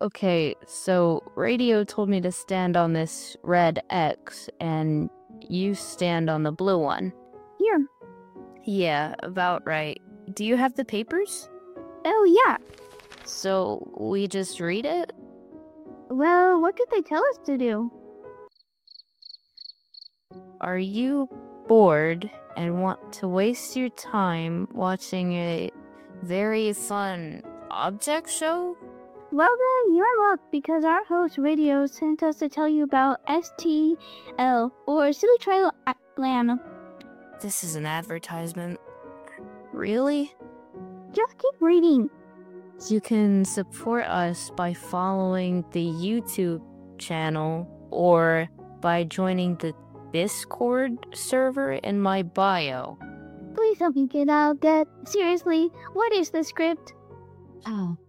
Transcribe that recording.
Okay, so radio told me to stand on this red X, and you stand on the blue one. Here. Yeah, about right. Do you have the papers? Oh, yeah. So we just read it? Well, what did they tell us to do? Are you bored and want to waste your time watching a very fun object show? Well, then, you're in luck because our host radio sent us to tell you about STL, or Silly Trail Atlanta. This is an advertisement. Really? Just keep reading. You can support us by following the YouTube channel or by joining the Discord server in my bio. Please help me get out, Dad. Seriously, what is the script? Oh,